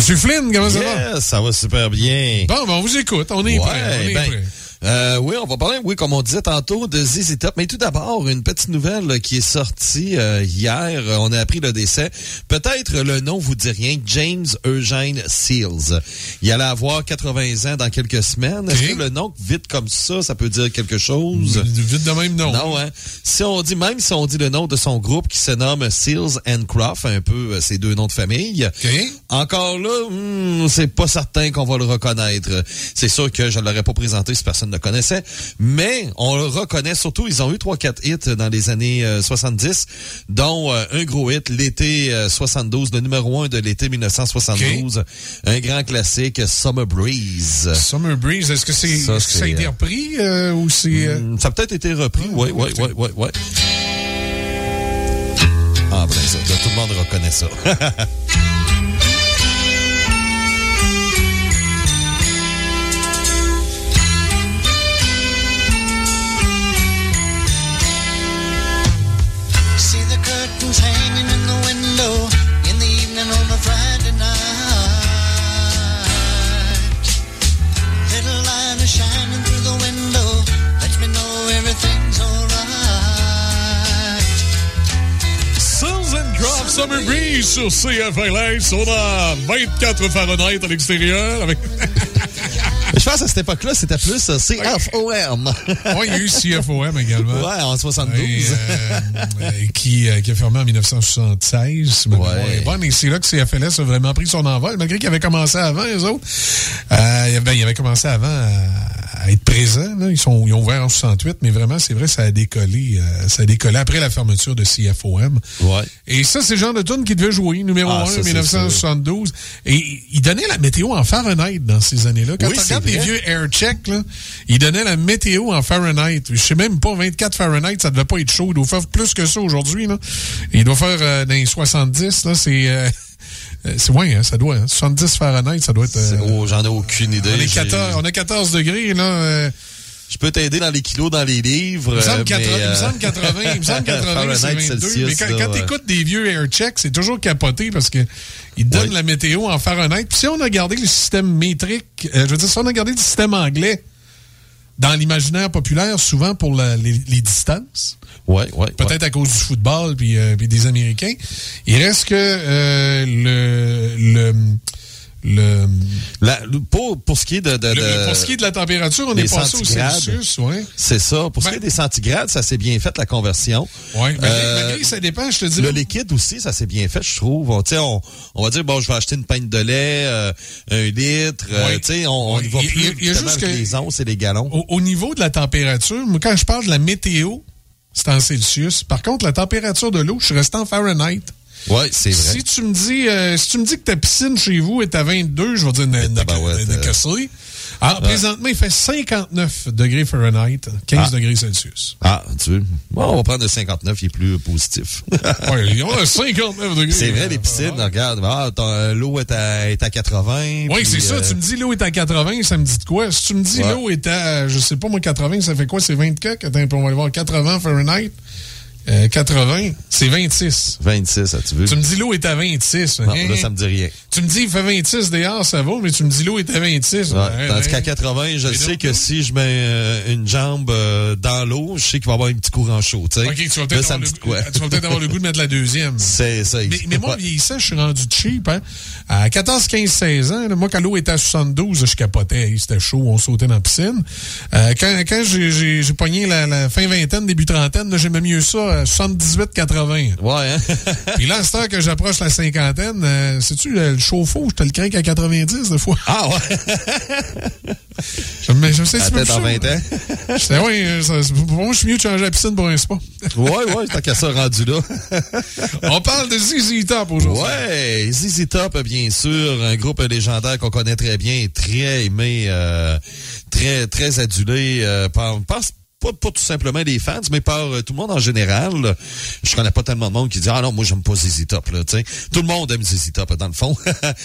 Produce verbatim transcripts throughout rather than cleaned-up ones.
Monsieur Flynn, comment ça va? Yes, ça va super bien. Bon, ben on vous écoute, on est ouais, prêts. On est ben, prêts. Euh, oui, on va parler, oui, comme on disait tantôt, de Z Z Top. Mais tout d'abord, une petite nouvelle là, qui est sortie euh, hier. On a appris le décès. Peut-être le nom vous dit rien. James Eugene Seals. Il allait avoir quatre-vingts ans dans quelques semaines. Est-ce okay. que le nom, vite comme ça, ça peut dire quelque chose? Vite de même, non. Non, hein. Si on dit, même si on dit le nom de son groupe qui se nomme Seals and Croft, un peu ces deux noms de famille, okay. encore là, hmm, c'est pas certain qu'on va le reconnaître. C'est sûr que je ne l'aurais pas présenté si personne ne le connaissait, mais on le reconnaît surtout. Ils ont eu trois quatre hits dans les années euh, soixante-dix, dont euh, un gros hit, l'été euh, soixante-douze, le numéro un de l'été mille neuf cent soixante-douze, okay. Un grand classique, Summer Breeze. Summer Breeze, est-ce que, c'est, ça, est-ce que ça a été repris euh, ou c'est... Euh... Ça a peut-être été repris, oui, oui, oui, oui, oui. Ah, ben ça, tout le monde reconnaît ça. Hanging in the window in the evening on a Friday night. Little light is shining through the window, lets me know everything's alright. Seals and Croft, Summer Breeze sur C F L S. On a vingt-quatre Fahrenheit à l'extérieur avec... Je pense à cette époque-là, c'était plus C F O M. Oui, il y a eu C F O M également. Ouais, en soixante-douze. Et, euh, qui, euh, qui a fermé en dix-neuf cent soixante-seize. Ouais. Bon, et c'est là que C F L S a vraiment pris son envol, malgré qu'il avait commencé avant, eux autres. Euh, ben, il avait commencé avant à, à être présent. Là. Ils, sont, ils ont ouvert en soixante-huit, mais vraiment, c'est vrai, ça a décollé. Euh, ça a décollé après la fermeture de C F O M. Ouais. Et ça, c'est le genre de tune qui devait jouer, numéro ah, un, ça, dix-neuf cent soixante-douze. Et il donnait la météo en Fahrenheit dans ces années-là. Quand oui, on regarde les vieux air check, là, il donnait la météo en Fahrenheit. Je sais même pas, vingt-quatre Fahrenheit, ça devait pas être chaud. Il doit faire plus que ça aujourd'hui. Là. Il doit faire euh, dans les soixante-dix, là, c'est... Euh, c'est ouais, hein, ça doit. Hein, soixante-dix Fahrenheit, ça doit être... Euh, oh, j'en ai aucune idée. On, est quatorze, on a quatorze degrés, là... Euh, je peux t'aider dans les kilos, dans les livres. Il me semble, mais quatre-vingts, euh... il me semble quatre-vingts, il me semble quatre-vingts, c'est vingt-deux. Celsius, mais quand, quand tu écoutes des vieux air checks, c'est toujours capoté parce que ils donnent oui. la météo en Fahrenheit. Puis si on a gardé le système métrique, euh, je veux dire, si on a gardé le système anglais dans l'imaginaire populaire, souvent pour la, les, les distances, ouais, ouais, peut-être ouais. à cause du football puis, euh, puis des Américains, il reste que euh, le... le Le, la, pour, pour ce qui est de, de, le, de pour ce qui est de la température, on est passé au Celsius, ouais. C'est ça. Pour ben, ce qui est des centigrades, ça s'est bien fait, la conversion. Oui, mais euh, malgré ça dépend, je te dis. Le liquide aussi, ça s'est bien fait, je trouve. On, on, on va dire, bon, je vais acheter une pinte de lait, euh, un litre, ouais. euh, tu sais, on, on y va plus il, il y a juste que les onces et les gallons. Au, au niveau de la température, moi, quand je parle de la météo, c'est en Celsius. Par contre, la température de l'eau, je suis resté en Fahrenheit. Oui, c'est vrai. Si tu me dis euh, si tu me dis que ta piscine chez vous est à vingt-deux, je vais dire de casser. Alors, ouais. Présentement, il fait cinquante-neuf degrés Fahrenheit, quinze ah. degrés Celsius. Ah, tu veux? Bon, on va prendre le cinquante-neuf, il est plus positif. Oui, on a cinquante-neuf degrés. C'est vrai, les piscines, ah. regarde, ah, ton, l'eau est à, est à quatre-vingts. Oui, c'est euh... ça. Tu me dis l'eau est à quatre-vingts, ça me dit de quoi? Si tu me dis ouais. l'eau est à, je sais pas moi, quatre-vingts, ça fait quoi? C'est vingt-quatre? Attends, on va aller voir quatre-vingts Fahrenheit. Euh, quatre-vingts, c'est vingt-six. vingt-six, ça, tu veux? Tu me dis l'eau est à vingt-six. Non, hein? Là, ça me dit rien. Tu me dis il fait vingt-six dehors, ça va, mais tu me dis l'eau est à vingt-six. Ouais, ouais, tandis ouais. qu'à quatre-vingts, je sais que si je mets euh, une jambe euh, dans l'eau, je sais qu'il va y avoir un petit courant chaud, tu sais. OK, tu vas peut-être, là, avoir, le, quoi? Tu vas peut-être avoir le goût de mettre la deuxième. C'est ça. Mais, mais moi, vieillissant, je suis rendu cheap, hein. À quatorze, quinze, seize ans, là, moi, quand l'eau était à soixante-douze, je capotais. C'était chaud, on sautait dans la piscine. Euh, quand quand j'ai, j'ai, j'ai pogné la, la fin vingtaine, début trentaine, là, j'aimais mieux ça à soixante-dix-huit, quatre-vingts. Ouais, hein? Puis là, à cette heure que j'approche la cinquantaine, euh, sais-tu, le, le chauffe-eau, je te le craque à quatre-vingt-dix, des fois. Ah, ouais? je me je sais si tu peux dans vingt ans. Je sais, oui, pour moi, je suis mieux de changer la piscine pour un spa. Ouais, ouais, tant qu'à ça rendu là. On parle de Z Z Top aujourd'hui. Ouais, Z Z Top, bien sûr, un groupe légendaire qu'on connaît très bien et très aimé, euh, très, très adulé euh, par, par pas, pas tout simplement les fans, mais par euh, tout le monde en général. Je connais pas tellement de monde qui dit « Ah non, moi, j'aime pas Z Z Top. » là, tu sais. Tout le monde aime Z Z Top, dans le fond.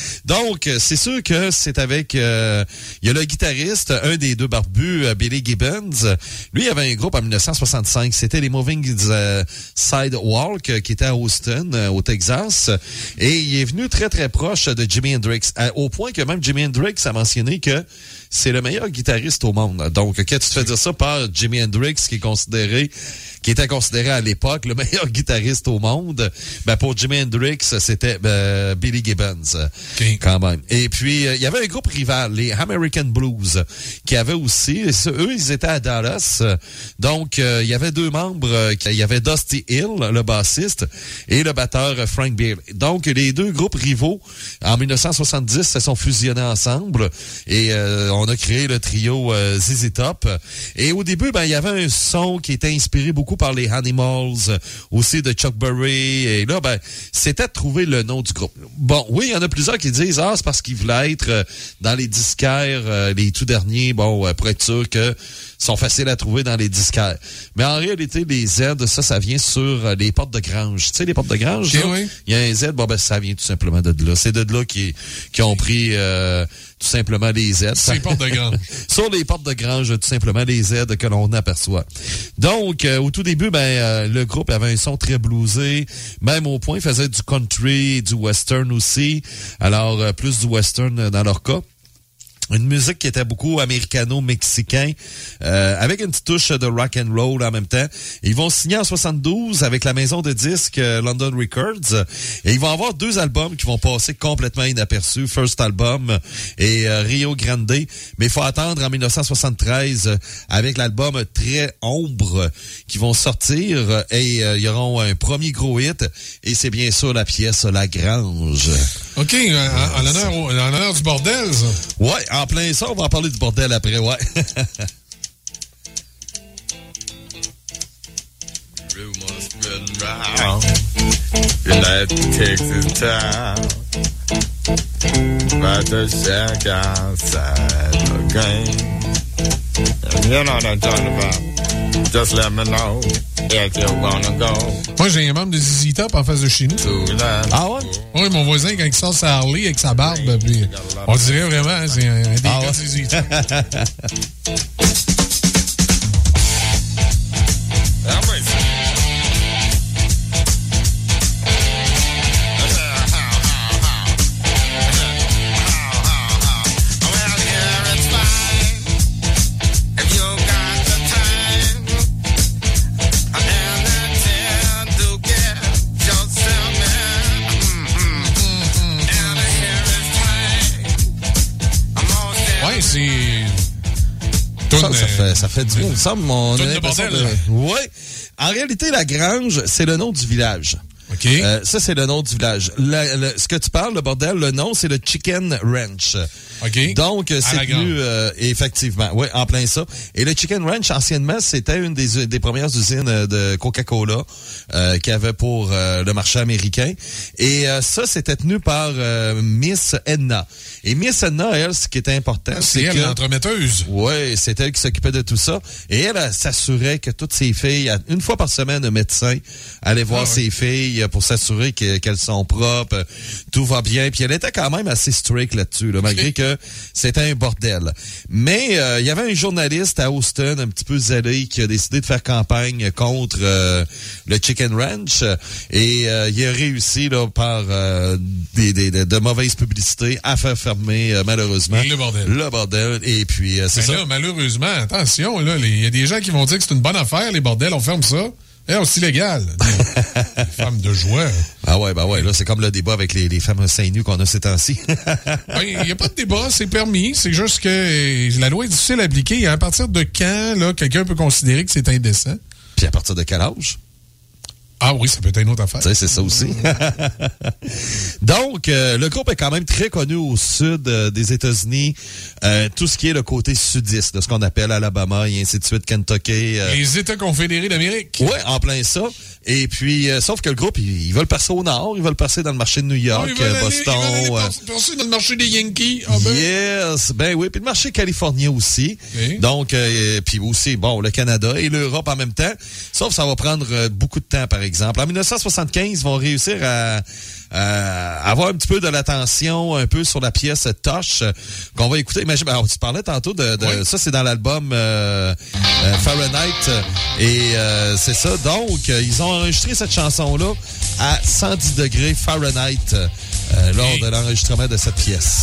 Donc, c'est sûr que c'est avec... Euh, il y a le guitariste, un des deux barbus, euh, Billy Gibbons. Lui, il avait un groupe en dix-neuf cent soixante-cinq. C'était les Moving euh, Sidewalk, euh, qui était à Houston, euh, au Texas. Et il est venu très, très proche de Jimi Hendrix, à, au point que même Jimi Hendrix a mentionné que c'est le meilleur guitariste au monde. Donc, quand tu te fais dire ça par Jimi Hendrix, qui est considéré, qui était considéré à l'époque le meilleur guitariste au monde, ben pour Jimi Hendrix, c'était ben, Billy Gibbons, okay. Quand même. Et puis, il y avait un groupe rival, les American Blues, qui avait aussi, eux, ils étaient à Dallas. Donc, il euh, y avait deux membres, il y avait Dusty Hill, le bassiste, et le batteur Frank Beard. Donc, les deux groupes rivaux, en dix-neuf cent soixante-dix, se sont fusionnés ensemble, et euh, on a créé le trio euh, Z Z Top. Et au début, ben il y avait un son qui était inspiré beaucoup par les Animals, aussi de Chuck Berry. Et là, ben c'était de trouver le nom du groupe. Bon, oui, il y en a plusieurs qui disent « Ah, c'est parce qu'ils voulaient être euh, dans les disquaires, euh, les tout derniers, bon, euh, pour être sûr que sont faciles à trouver dans les disquaires. » Mais en réalité, les Z, ça, ça vient sur euh, les portes de grange. Tu sais, les portes de grange, okay, là, oui. Il y a un Z, bon, ben ça vient tout simplement de là. C'est de là qui, qui ont pris... Euh, tout simplement les Z. Sur les portes de grange. Sur les portes de grange, tout simplement les Z que l'on aperçoit. Donc, euh, au tout début, ben euh, le groupe avait un son très bluesé, même au point, il faisait du country, du western aussi. Alors, euh, plus du western dans leur cas. Une musique qui était beaucoup américano-mexicain, euh, avec une petite touche de rock and roll en même temps. Ils vont signer en soixante-douze avec la maison de disques euh, London Records. Et ils vont avoir deux albums qui vont passer complètement inaperçus. First Album et euh, Rio Grande. Mais il faut attendre en dix-neuf cent soixante-treize euh, avec l'album Très Ombre qui vont sortir. Et euh, ils auront un premier gros hit. Et c'est bien sûr la pièce La Grange. OK, euh, en, en, l'honneur, en l'honneur du bordel, ça. Ouais, en plein ça, on va en parler du bordel après, ouais. Rumors spreading round United Texas town about to shack outside the game. And you know what I'm talking about. Just let me know if you wanna go. Moi, j'ai un membre de Z Z Top en face de chez nous. Ah ouais? Oui, mon voisin, quand il sort sa Harley avec sa barbe, puis on dirait vraiment, hein, c'est un, un des ah gars ouais? de Z Z Top. Ça, ça, fait, ça fait du bien. Ça, mon de bordel. De... Oui. En réalité, La Grange, c'est le nom du village. OK. Euh, ça, c'est le nom du village. Le, le, ce que tu parles, le bordel, le nom, c'est le Chicken Ranch. OK. Donc, c'est venu, euh, effectivement, oui, en plein ça. Et le Chicken Ranch, anciennement, c'était une des, des premières usines de Coca-Cola euh, qu'il y avait pour euh, le marché américain. Et euh, ça, c'était tenu par euh, Miss Edna. Et Miss Edna, elle, ce qui était important, ah, c'est elle, que... l'entremetteuse. Oui, c'est elle qui s'occupait de tout ça. Et elle, elle s'assurait que toutes ses filles, une fois par semaine, un médecin allait voir ah, ses oui. filles pour s'assurer que, qu'elles sont propres, tout va bien. Puis elle était quand même assez strict là-dessus, là, malgré que c'était un bordel. Mais euh, il y avait un journaliste à Houston, un petit peu zélé, qui a décidé de faire campagne contre euh, le Chicken Ranch. Et euh, il a réussi, là, par euh, des, des, de, de mauvaises publicités, à faire fermer, euh, malheureusement, le bordel. Le bordel. Et puis, euh, c'est ben ça. Là, malheureusement, attention, là, il y a des gens qui vont dire que c'est une bonne affaire, les bordels, on ferme ça. Eh, c'est illégal. Les femmes de joie. Ah ouais, bah ouais, là, c'est comme le débat avec les, les femmes seins nus qu'on a ces temps-ci. Il n'y a pas de débat, c'est permis. C'est juste que la loi est difficile à appliquer. À partir de quand, là, quelqu'un peut considérer que c'est indécent? Puis à partir de quel âge? Ah oui, ça peut être une autre affaire. Tu sais, c'est ça aussi. Donc, euh, le groupe est quand même très connu au sud euh, des États-Unis. Euh, tout ce qui est le côté sudiste, de ce qu'on appelle Alabama et ainsi de suite, Kentucky. Euh... Les États confédérés d'Amérique. Oui, en plein ça. Et puis, euh, sauf que le groupe, ils, ils veulent passer au nord, ils veulent passer dans le marché de New York, ah, aller, Boston. Ils veulent aller passer dans le marché des Yankees. Ah ben. Yes, ben oui, puis le marché californien aussi. Okay. Donc, euh, puis aussi, bon, le Canada et l'Europe en même temps. Sauf que ça va prendre euh, beaucoup de temps, par exemple. En dix-neuf cent soixante-quinze, ils vont réussir à... Euh, avoir un petit peu de l'attention un peu sur la pièce Tosh euh, qu'on va écouter. Imagine, alors, tu parlais tantôt de, de oui. ça, c'est dans l'album euh, euh, Fahrenheit et euh, c'est ça. Donc, euh, ils ont enregistré cette chanson-là à cent dix degrés Fahrenheit euh, lors oui. de l'enregistrement de cette pièce.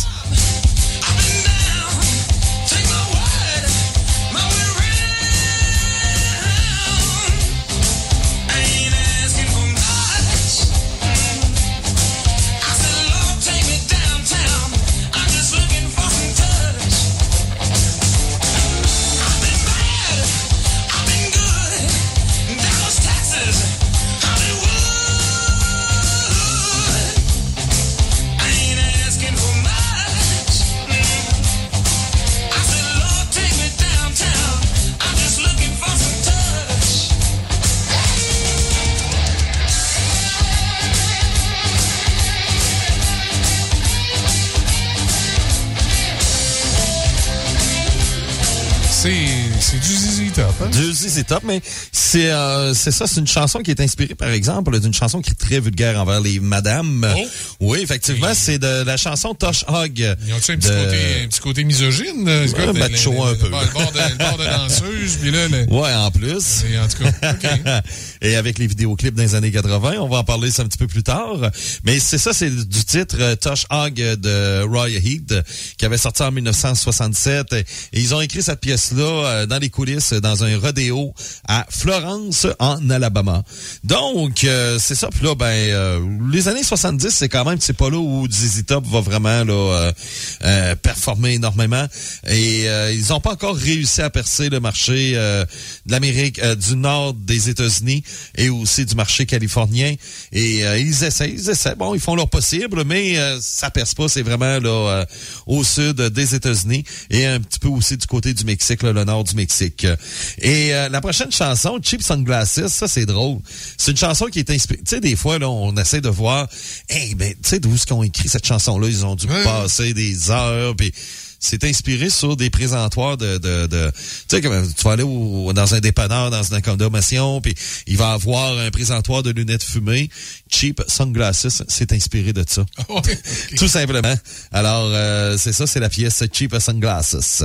C'est du Z Z Top, hein? Du Z Z Top, mais c'est euh, c'est ça, c'est une chanson qui est inspirée, par exemple, d'une chanson qui est très vulgaire envers les madames. Oh. Oui, effectivement, oui. C'est de la chanson Tosh Hog. Ils ont-tu un petit, de... côté, un petit côté misogyne? Ouais, macho un peu. Le bord de, le bord de danseuse, puis là... Le... Ouais, en plus. Et en tout cas, OK. Et avec les vidéoclips dans les années quatre-vingt, on va en parler ça un petit peu plus tard. Mais c'est ça, c'est du titre euh, Tosh Hog de Roy Heed, qui avait sorti en dix-neuf cent soixante-sept. Et ils ont écrit cette pièce-là euh, dans les coulisses, dans un rodéo à Florence, en Alabama. Donc, euh, c'est ça. Puis là, ben, euh, les années soixante-dix, c'est quand même, c'est pas là où Z Z Top va vraiment là euh, euh, performer énormément. Et euh, ils n'ont pas encore réussi à percer le marché euh, de l'Amérique euh, du Nord des États-Unis et aussi du marché californien. Et euh, ils essaient, ils essaient. Bon, ils font leur possible, mais euh, ça perce pas. C'est vraiment là euh, au sud des États-Unis et un petit peu aussi du côté du Mexique, là, le nord du Mexique. Et euh, la prochaine chanson, Cheap Sunglasses, ça c'est drôle. C'est une chanson qui est inspirée. Tu sais, des fois, là, on essaie de voir, hey, ben, tu sais, d'où est-ce qu'ils ont écrit cette chanson-là? Ils ont dû ouais. passer des heures, puis c'est inspiré sur des présentoirs de... de, de tu sais, comme tu vas aller au, dans un dépanneur, dans une accommodation, puis il va avoir un présentoir de lunettes fumées. Cheap Sunglasses, c'est inspiré de ça. Oh, okay. Tout simplement. Alors, euh, c'est ça, c'est la pièce Cheap Sunglasses.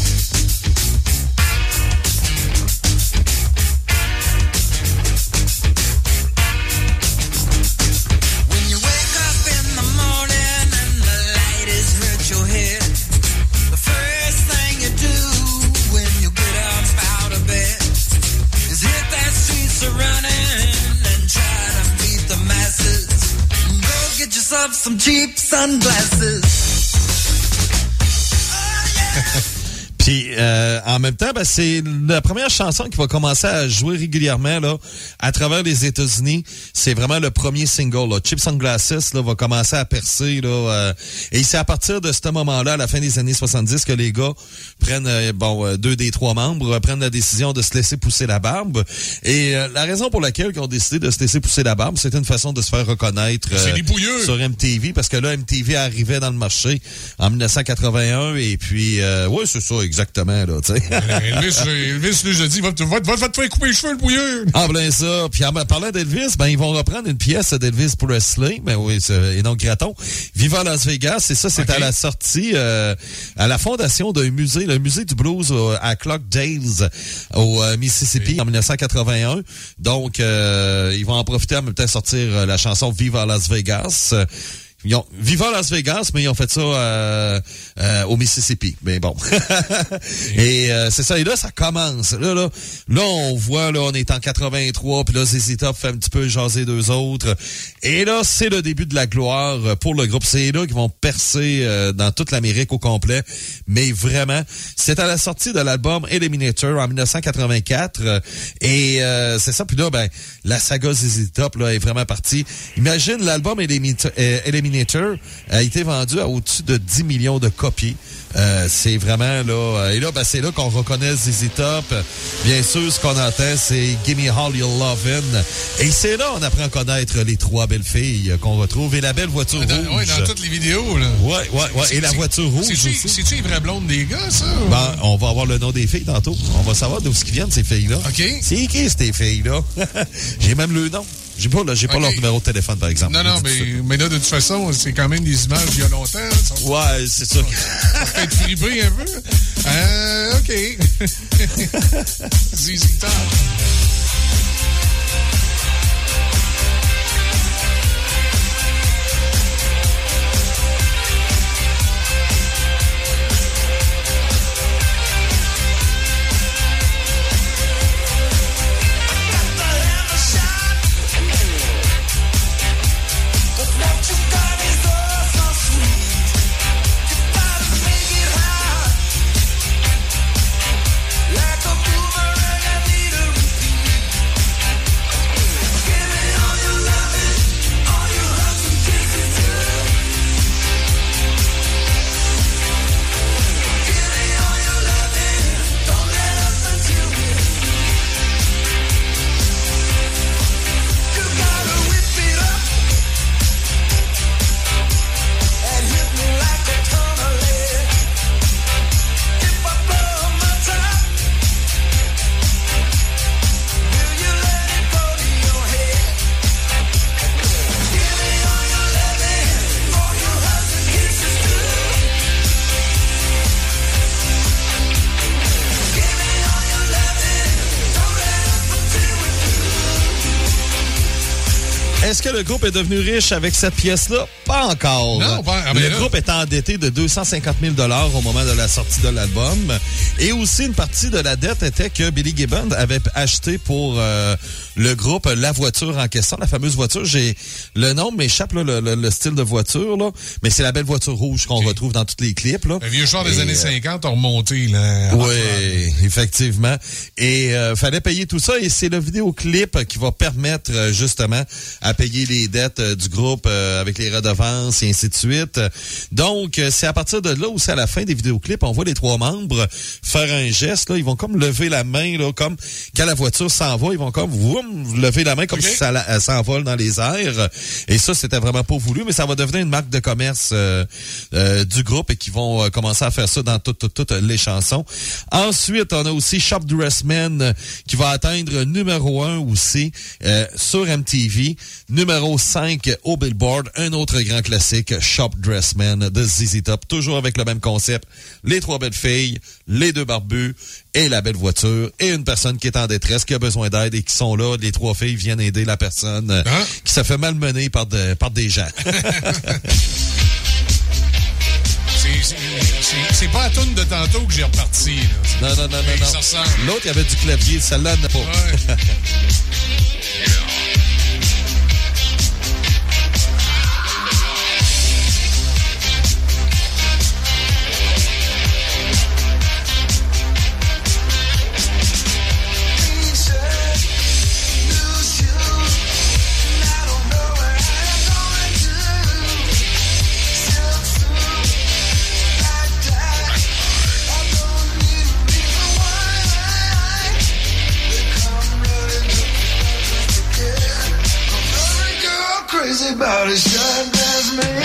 Some cheap sunglasses. Puis euh, en même temps, ben, c'est la première chanson qui va commencer à jouer régulièrement là à travers les États-Unis. C'est vraiment le premier single. Là. Cheap Sunglasses là, va commencer à percer. Là, euh, et c'est à partir de ce moment-là, à la fin des années soixante-dix, que les gars prennent, euh, bon, euh, deux des trois membres euh, prennent la décision de se laisser pousser la barbe. Et euh, la raison pour laquelle ils ont décidé de se laisser pousser la barbe, c'était une façon de se faire reconnaître euh, sur M T V, parce que là, M T V arrivait dans le marché en dix-neuf cent quatre-vingt-un. Et puis, euh, ouais, c'est ça, exactement, là, tu sais. Elvis, Elvis, lui, je dis, va, va, va, va te faire couper les cheveux, le bouilleux. En plein ça. Puis en parlant d'Elvis, ben, ils vont reprendre une pièce d'Elvis Presley, ben oui, et donc Graton. Viva Las Vegas, et ça, c'est okay. à la sortie, euh, à la fondation d'un musée, le musée du blues euh, à Clarkdale, au euh, Mississippi, oui. en dix-neuf cent quatre-vingt-un. Donc, euh, ils vont en profiter en même temps sortir euh, la chanson Viva Las Vegas. ils ont Viva Las Vegas, mais ils ont fait ça euh, euh, au Mississippi. Mais bon. Et euh, c'est ça. Et là, ça commence. Là, là, là, on voit, là, on est en quatre-vingt-trois, puis là, Z Z Top fait un petit peu jaser deux autres. Et là, c'est le début de la gloire pour le groupe. C'est là qu'ils vont percer euh, dans toute l'Amérique au complet. Mais vraiment, c'est à la sortie de l'album Eliminator en dix-neuf cent quatre-vingt-quatre. Euh, et euh, c'est ça. Puis là, ben, la saga Z Z Top là, est vraiment partie. Imagine, l'album Eliminator, euh, Eliminator a été vendu à au-dessus de dix millions de copies. Euh, c'est vraiment là... Et là, ben, c'est là qu'on reconnaît Z Z Top. Bien sûr, ce qu'on entend, c'est Gimme All Your Lovin'. Et c'est là on apprend à connaître les trois belles filles qu'on retrouve. Et la belle voiture dans, rouge. Oui, dans toutes les vidéos. Là. Ouais, ouais, ouais. Et la voiture rouge aussi. C'est-tu les vraies blondes des gars, ça? Ou... Ben, on va avoir le nom des filles tantôt. On va savoir d'où ils viennent, ces filles-là. OK. C'est qui, ces filles-là? J'ai même le nom. J'ai pas, là, j'ai pas okay. leur numéro de téléphone, par exemple. Non, non, mais, mais là, de toute façon, c'est quand même des images d'il y a longtemps. Ça, ouais, c'est ça. Ça peut être fribé un peu. Euh, OK. Z Z Top. Est-ce que le groupe est devenu riche avec cette pièce-là? Pas encore. Non, pas, ah ben le là. groupe est endetté de deux cent cinquante mille dollars au moment de la sortie de l'album. Et aussi, une partie de la dette était que Billy Gibbons avait acheté pour euh, le groupe la voiture en question, la fameuse voiture. J'ai le nom m'échappe, là, le, le, le style de voiture, là, mais c'est la belle voiture rouge qu'on okay. retrouve dans tous les clips. Là. Le vieux char des Et, années cinquante a remonté. Là, oui, effectivement. Et euh, fallait payer tout ça. Et c'est le vidéoclip qui va permettre euh, justement à payer les dettes euh, du groupe euh, avec les redevances et ainsi de suite. Donc, euh, c'est à partir de là où c'est à la fin des vidéoclips, on voit les trois membres faire un geste. Là, ils vont comme lever la main, là, comme quand la voiture s'en va, ils vont comme vroom, lever la main comme okay. si ça elle s'envole dans les airs. Et ça, c'était vraiment pas voulu, mais ça va devenir une marque de commerce euh, euh, du groupe et qui vont euh, commencer à faire ça dans toutes toutes toutes les chansons. Ensuite, on a aussi Shop Dressman euh, qui va atteindre numéro un aussi euh, sur M T V. Numéro cinq au Billboard, un autre grand classique, Shop Dressman de Z Z Top, toujours avec le même concept, les trois belles filles, les deux barbus et la belle voiture et une personne qui est en détresse, qui a besoin d'aide et qui sont là, les trois filles viennent aider la personne hein? qui se fait malmener par, de, par des gens. C'est pas la toune de tantôt que j'ai reparti. Là. Non, non, non, non. non. L'autre, il y avait du clavier, celle-là n'a pas. Ouais. Crazy about his shot, that's me.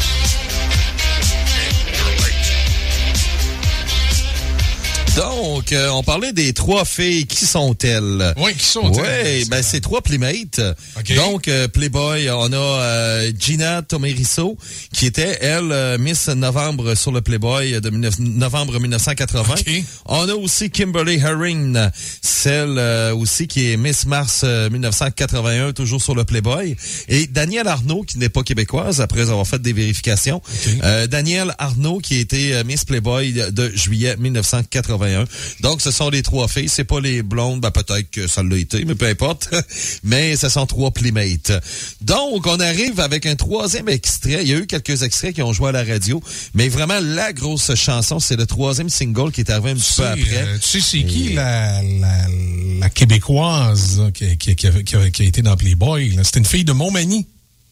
Donc, euh, on parlait des trois filles. Qui sont-elles? Oui, qui sont-elles? Oui, ben c'est trois Playmates. Okay. Donc, euh, Playboy, on a euh, Gina Tomeriso, qui était, elle, euh, Miss Novembre sur le Playboy de novembre mille neuf cent quatre-vingts. Okay. On a aussi Kimberly Herring, celle euh, aussi qui est Miss Mars euh, mille neuf cent quatre-vingt-un, toujours sur le Playboy. Et Danielle Arnaud, qui n'est pas québécoise, après avoir fait des vérifications. Okay. Euh, Danielle Arnaud, qui a été euh, Miss Playboy de, de juillet mille neuf cent quatre-vingt-un. Donc, ce sont les trois filles. C'est pas les blondes, ben peut-être que ça l'a été, mais peu importe. Mais ce sont trois Playmates. Donc, on arrive avec un troisième extrait. Il y a eu quelques extraits qui ont joué à la radio, mais vraiment, la grosse chanson, c'est le troisième single qui est arrivé un petit peu après. Euh, tu sais, c'est Et... qui la, la, la Québécoise là, qui, qui, qui, a, qui, a, qui a été dans Playboy? C'était une fille de Montmagny.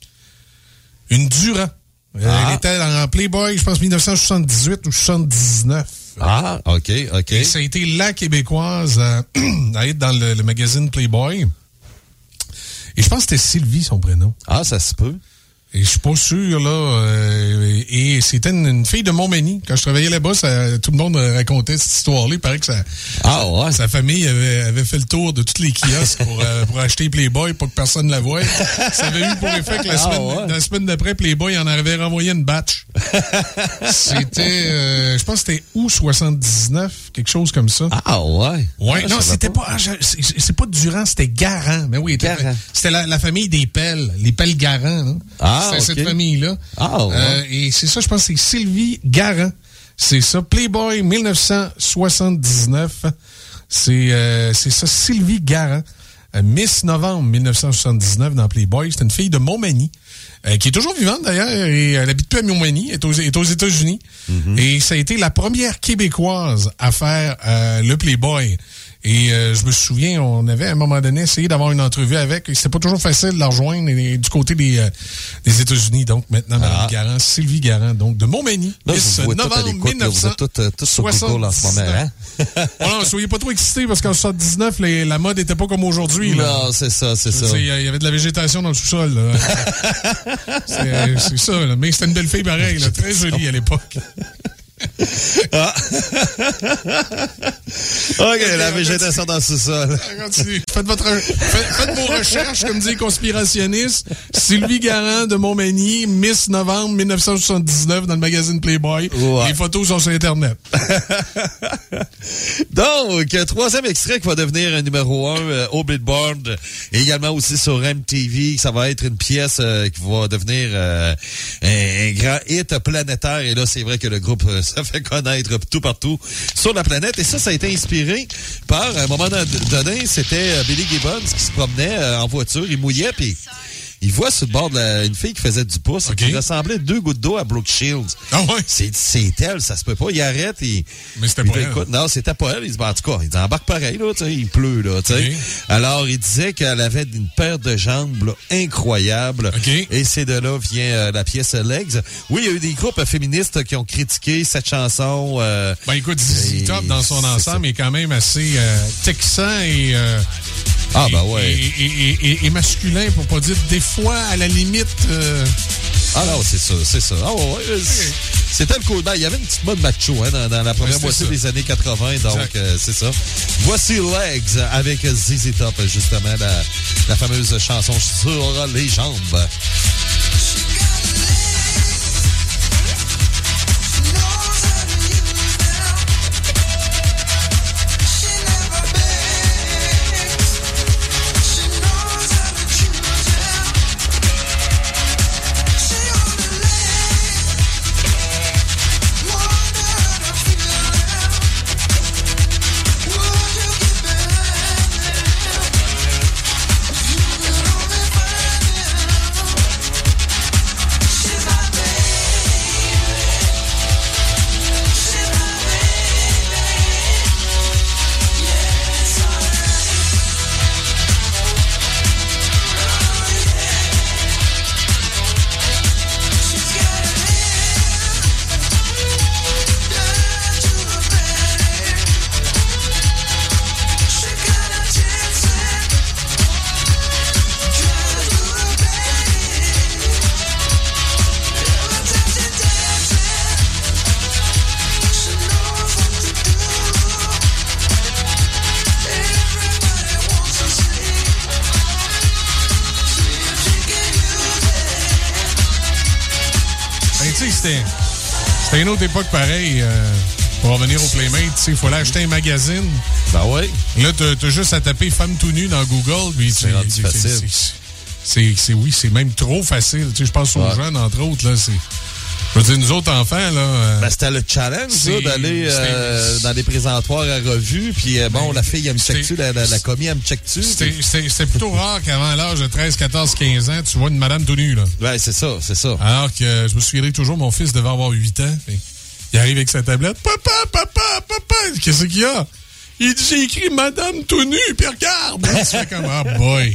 Une Durand. Ah. Elle était dans Playboy, je pense, mille neuf cent soixante-dix-huit ou soixante-dix-neuf. Ah, OK, OK. Et ça a été la Québécoise à, à être dans le, le magazine Playboy. Et je pense que c'était Sylvie, son prénom. Ah, ça se peut. Et je suis pas sûr, là. Euh, et c'était une, une fille de Montmagny. Quand je travaillais là-bas, ça, tout le monde racontait cette histoire-là. Il paraît que ça, ah, ouais. sa famille avait, avait fait le tour de toutes les kiosques pour, euh, pour acheter Playboy pour que personne ne la voie. Ça avait eu pour effet que la semaine, ah, ouais. la semaine d'après, Playboy en avait renvoyé une batch. C'était, euh, je pense que c'était août soixante-dix-neuf, quelque chose comme ça. Ah, ouais. Ouais, ah, non, c'était pas, pas c'est, c'est pas Durand, c'était Garand. Mais oui, Garand. C'était la, la famille des Pelles, les Pelles Garand, là. Ah, c'est okay. cette famille-là. Ah, ouais. euh, et c'est ça, je pense que c'est Sylvie Garand. C'est ça, Playboy mille neuf cent soixante-dix-neuf. C'est, euh, c'est ça, Sylvie Garand. Euh, Miss Novembre mille neuf cent soixante-dix-neuf dans Playboy. C'est une fille de Montmagny. Euh, qui est toujours vivante d'ailleurs, et elle habite plus à Montmagny, elle est aux, est aux États-Unis. Mm-hmm. Et ça a été la première Québécoise à faire euh, le Playboy. Et euh, je me souviens, on avait à un moment donné essayé d'avoir une entrevue avec. C'était pas toujours facile de la rejoindre et, et, du côté des, euh, des États-Unis. Donc maintenant, ah. Mme Garand, Sylvie Garand, donc de Montmagny. Là, Miss novembre mille neuf cent soixante-dix-neuf. Bon, non, soyez pas trop excités parce qu'en soixante-dix-neuf, les, la mode était pas comme aujourd'hui. Là. Non, c'est ça, c'est ça. Il y avait de la végétation dans le sous-sol. Là. c'est, c'est ça, là. Mais c'était une belle fille pareille, là, très jolie à l'époque. Ah. OK, okay, la végétation dans le sous-sol. Faites, votre, faites, faites vos recherches, comme dit les conspirationnistes. Sylvie Garand de Montmagny, Miss Novembre mille neuf cent soixante-dix-neuf dans le magazine Playboy. Ouais. Les photos sont sur Internet. Donc, troisième extrait qui va devenir un numéro un euh, au Billboard et également aussi sur M T V. Ça va être une pièce euh, qui va devenir euh, un, un grand hit planétaire. Et là, c'est vrai que le groupe euh, ça fait connaître tout partout sur la planète. Et ça, ça a été inspiré par, à un moment donné, c'était Billy Gibbons qui se promenait en voiture, il mouillait, puis il voit sur le bord de la, une fille qui faisait du pouce okay. qui ressemblait deux gouttes d'eau à Brooke Shields. Ah ouais? C'est, c'est elle, ça se peut pas. Il arrête et... Mais c'était il pas elle. Écoute, non, c'était pas elle. Il se dit, en tout cas, il embarque pareil, là, tu sais, il pleut, là, tu sais. Okay. Alors, il disait qu'elle avait une paire de jambes, là, incroyable. Okay. Et c'est de là vient euh, la pièce Legs. Oui, il y a eu des groupes féministes qui ont critiqué cette chanson. Euh, ben écoute, Z Z Top, dans son ensemble, est quand même assez euh, texan et... Euh, ah, ben ouais. Et, et, et, et, et masculin, pour pas dire des fois, à la limite... Euh... Ah non, c'est ça, c'est ça. Ah ouais, ouais. Okay. C'était le coup. Ben, il y avait une petite mode macho hein, dans, dans la première ouais, moitié ça. des années quatre-vingts, donc euh, c'est ça. Voici Legs avec Z Z Top, justement, la, la fameuse chanson sur les jambes. tu sais, c'était, c'était une autre époque pareille. Euh, pour revenir au Playmate, tu sais, il fallait acheter un magazine. Ben oui. Là, t'as, t'as juste à taper femme tout nu dans Google. Puis c'est rendu c'est, facile. C'est, c'est, c'est, oui, c'est même trop facile. Tu sais, je pense aux ouais. jeunes, entre autres, là, c'est... Je veux dire, nous autres enfants, là... Euh, ben, c'était le challenge, ça, d'aller euh, dans des présentoirs à revue, puis euh, bon, ben, la fille, elle me check-tu, la, la, la commis, elle me check-tu. C'était, c'était, c'était plutôt rare qu'avant l'âge de treize, quatorze, quinze ans, tu vois une madame tout nue, là. Ouais, c'est ça, c'est ça. Alors que euh, je me souviendrai toujours, mon fils devait avoir huit ans, puis il arrive avec sa tablette. « Papa, papa, papa! » Qu'est-ce qu'il y a? Il dit, j'ai écrit madame tout nue, puis regarde! Tu fais comme, ah, oh boy!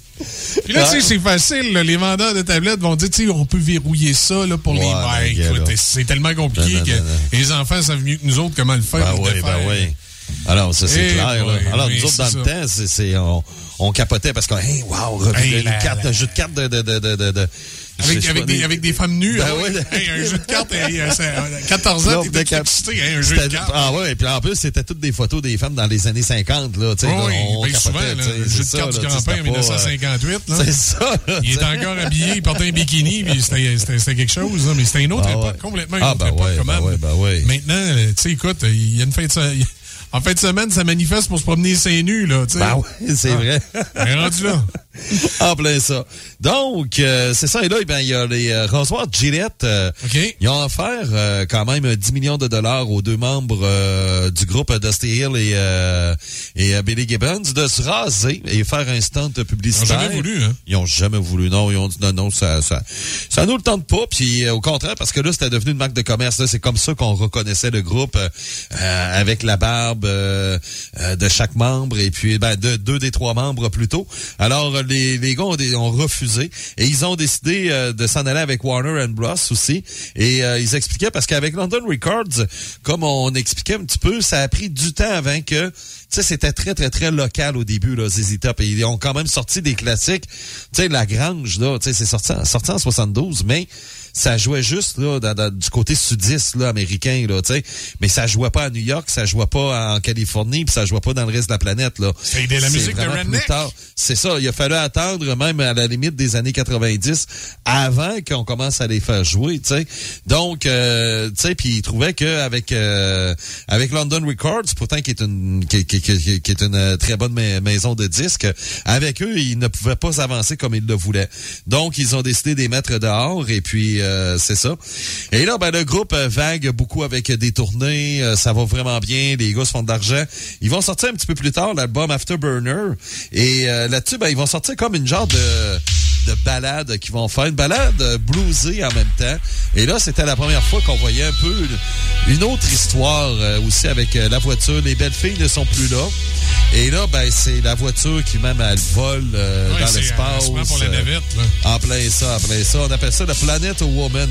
Puis là, tu sais, c'est facile. Là, les vendeurs de tablettes vont dire, tu sais, on peut verrouiller ça là, pour ouais, les bikes. Ben, c'est tellement compliqué non, non, que non, non. les enfants savent mieux que nous autres comment le faire. Ben oui, ben oui. Alors, ça, c'est Et clair. Boy, Alors, nous autres, dans ça. le temps, c'est, c'est, on, on capotait parce que, hey, wow, hey, une la, carte, la, un jeu de cartes de... de, de, de, de Avec, avec, des, avec des femmes nues. Ben hein, oui. Hey, un jeu de cartes, hey, quatorze ans, t'étais cap... excité, hein, un jeu de cartes. Ah ouais, et puis en plus, c'était toutes des photos des femmes dans les années cinquante. Là, oh, oui, on ben souvent, là, le jeu de cartes du grand-père en dix-neuf cent cinquante-huit. Là, c'est ça. Là, il était encore habillé, il portait un bikini, puis c'était, c'était, c'était quelque chose. Là, mais c'était une autre ah, époque, ouais. complètement une ah, autre ben époque. Ouais, comment, ben ouais, ben ouais. Maintenant, tu sais, écoute, il y a une fin de... En fin de semaine, ça manifeste pour se promener seins nus, là, tu sais. Ben oui, c'est ah, vrai. On est rendu là. En plein ça. Donc, euh, c'est ça. Et là, ben, il y a les euh, rasoirs Gillette. Euh, okay. Ils ont offert euh, quand même dix millions de dollars aux deux membres euh, du groupe Dusty Hill et, euh, et euh, Billy Gibbons de se raser et faire un stunt publicitaire. Ils ont jamais voulu, hein? Ils ont jamais voulu. Non, ils ont dit non, non, ça, ça, ça nous le tente pas. Puis euh, au contraire, parce que là, c'était devenu une marque de commerce. Là, c'est comme ça qu'on reconnaissait le groupe euh, avec la barbe euh, euh, de chaque membre et puis ben de deux des trois membres plutôt. Alors les, les gars ont, ont refusé et ils ont décidé euh, de s'en aller avec Warner and Bros aussi. Et euh, ils expliquaient parce qu'avec London Records, comme on expliquait un petit peu, ça a pris du temps avant que, tu sais, c'était très très très local au début là, Z Z Top. Et ils ont quand même sorti des classiques. Tu sais, La Grange là, tu sais, c'est sorti, sorti en soixante-douze, mais ça jouait juste là dans, dans, du côté sudiste là américain là, tu sais, mais ça jouait pas à New York, ça jouait pas en Californie, puis ça jouait pas dans le reste de la planète là. C'est de la c'est musique de redneck. C'est ça, il a fallu attendre même à la limite des années quatre-vingt-dix avant qu'on commence à les faire jouer, tu sais. Donc euh, tu sais, puis il trouvait que avec euh, avec London Records, pourtant qui est une qui, qui, qui, qui est une très bonne ma- maison de disques, avec eux, ils ne pouvaient pas avancer comme ils le voulaient. Donc ils ont décidé de les mettre dehors et puis Euh, c'est ça. Et là, ben le groupe euh, vague beaucoup avec des tournées. Euh, ça va vraiment bien. Les gars se font de l'argent. Ils vont sortir un petit peu plus tard l'album Afterburner. Et euh, là-dessus, ben ils vont sortir comme une genre de de balade qu'ils vont faire. Une balade bluesée en même temps. Et là, c'était la première fois qu'on voyait un peu une, une autre histoire euh, aussi avec euh, la voiture. Les belles filles ne sont plus là. Et là, ben c'est la voiture qui même elle vole euh, ouais, dans c'est l'espace. C'est pour la navette. Là. En plein ça, en plein ça. On appelle ça la Planet Woman.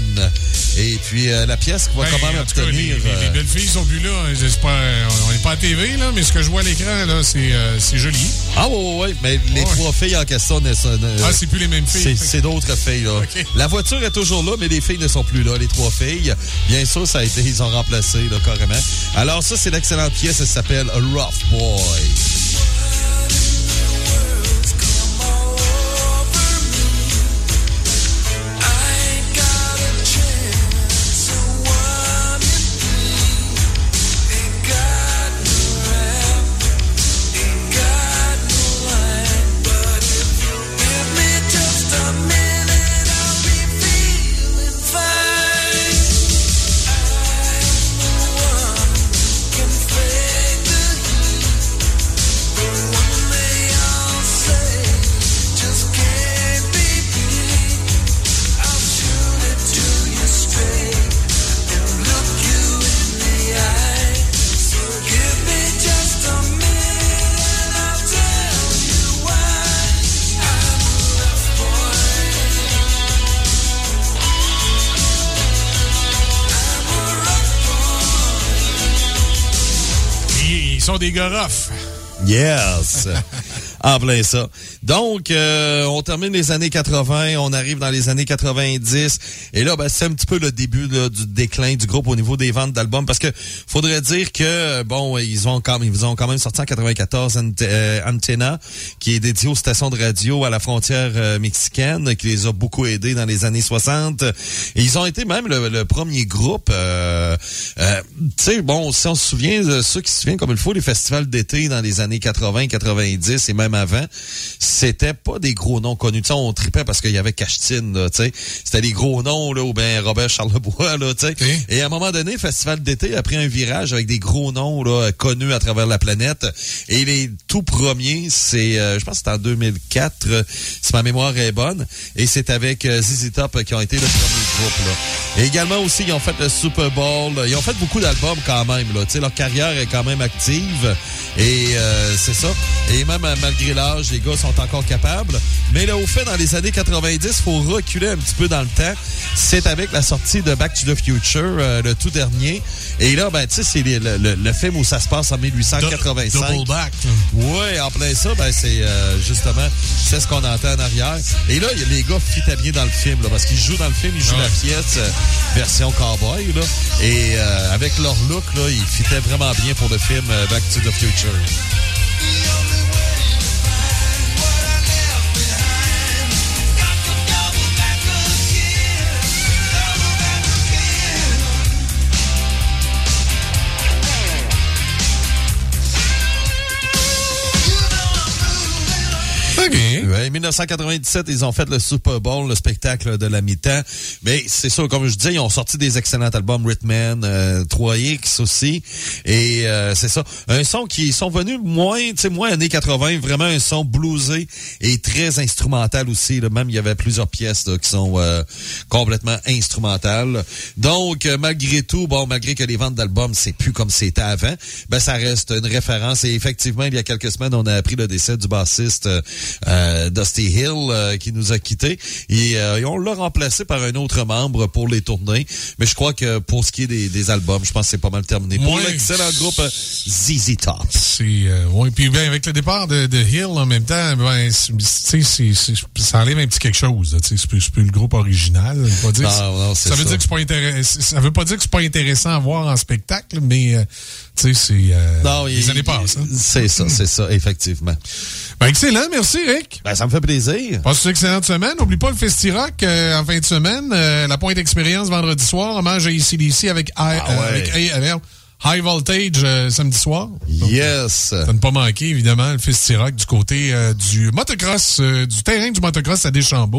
Et puis euh, la pièce qui va ben, quand même obtenir... Les, les, les belles filles sont plus là. Pas, on n'est pas à T V, là, mais ce que je vois à l'écran, là, c'est, euh, c'est joli. Ah oui, oui, oui. Mais les ouais. trois filles en question... Ne, ne, ah, c'est plus les mêmes filles. C'est, c'est d'autres filles, là. Okay. La voiture est toujours là, mais les filles ne sont plus là. Les trois filles, bien sûr, ça a été... Ils ont remplacé, là, carrément. Alors ça, c'est l'excellente pièce. Elle s'appelle Rough Boy. Des gars rough. Yes! En plein ça. Donc, euh, on termine les années quatre-vingts, on arrive dans les années quatre-vingt-dix, et là, ben, c'est un petit peu le début là, du déclin du groupe au niveau des ventes d'albums, parce que faudrait dire que, bon, ils ont quand même, ils ont quand même sorti en quatre-vingt-quatorze Ant- euh, Antenna, qui est dédié aux stations de radio à la frontière euh, mexicaine, qui les a beaucoup aidés dans les années soixante. Et ils ont été même le, le premier groupe, euh, euh, tu sais, bon, si on se souvient, de ceux qui se souviennent comme il faut, les festivals d'été dans les années quatre-vingts, quatre-vingt-dix et même avant, c'était pas des gros noms connus. Tu sais, on tripait parce qu'il y avait Cachetine, là, tu sais. C'était des gros noms, là, ou bien Robert Charlebois, là, tu sais. Okay. Et à un moment donné, le festival d'été a pris un virage avec des gros noms, là, connus à travers la planète. Et les tout premiers, c'est, euh, je pense que c'était en deux mille quatre, euh, si ma mémoire est bonne. Et c'est avec euh, Z Z Top qui ont été le premier groupe, là. Et également aussi, ils ont fait le Super Bowl. Ils ont fait beaucoup d'albums quand même, là. Tu sais, leur carrière est quand même active. Et euh, c'est ça. Et même malgré l'âge, les gars sont encore capables. Mais là, au fait, dans les années quatre-vingt-dix, il faut reculer un petit peu dans le temps. C'est avec la sortie de Back to the Future, euh, le tout dernier. Et là, ben, tu sais, c'est le, le, le film où ça se passe en mille huit cent quatre-vingt-cinq. Double Back. Oui, en plein ça, ben, c'est euh, justement, c'est ce qu'on entend en arrière. Et là, les gars fitaient bien dans le film, là, parce qu'ils jouent dans le film, ils jouent ouais. la pièce euh, version cowboy, là. Et euh, avec leur look, là, ils fitaient vraiment bien pour le film euh, Back to the Future. Okay. Ouais, en dix-neuf cent quatre-vingt-dix-sept, ils ont fait le Super Bowl, le spectacle de la mi-temps. Mais c'est sûr, comme je disais, ils ont sorti des excellents albums, Rhythm, euh, trois X aussi. Et euh, c'est ça. Un son qui sont venus moins, tu sais, moins années quatre-vingts, vraiment un son bluesé et très instrumental aussi. Là. Même, il y avait plusieurs pièces là, qui sont euh, complètement instrumentales. Donc, euh, malgré tout, bon, malgré que les ventes d'albums, c'est plus comme c'était avant, ben ça reste une référence. Et effectivement, il y a quelques semaines, on a appris le décès du bassiste euh, Dusty Hill euh, qui nous a quittés. Et, euh, et on l'a remplacé par un autre membre pour les tournées. Mais je crois que pour ce qui est des, des albums, je pense que c'est pas mal terminé. Pour ouais, l'excellent groupe euh, Z Z Top. C'est euh, oui, puis ben avec le départ de, de Hill en même temps, ben c'est, c'est, c'est, ça enlève un petit quelque chose. C'est plus, c'est plus le groupe original. Pas dire, non, non, ça, ça veut ça. dire que c'est pas intéressant. Ça veut pas dire que c'est pas intéressant à voir en spectacle, mais euh, tu sais, c'est euh, non, les il, années passent. Hein? C'est ça, c'est ça, effectivement. Ben excellent, merci Rick. Ben ça me fait plaisir. Passe une excellente semaine. N'oublie pas le Festi-Rock euh, en fin de semaine. Euh, la Pointe Expérience vendredi soir. Hommage à A C D C avec, ah, euh, ouais. avec euh, High Voltage euh, samedi soir. Donc, yes. Ça ne pas manquer, évidemment, le Festi-Rock du côté euh, du motocross, euh, du terrain du motocross à Deschambault.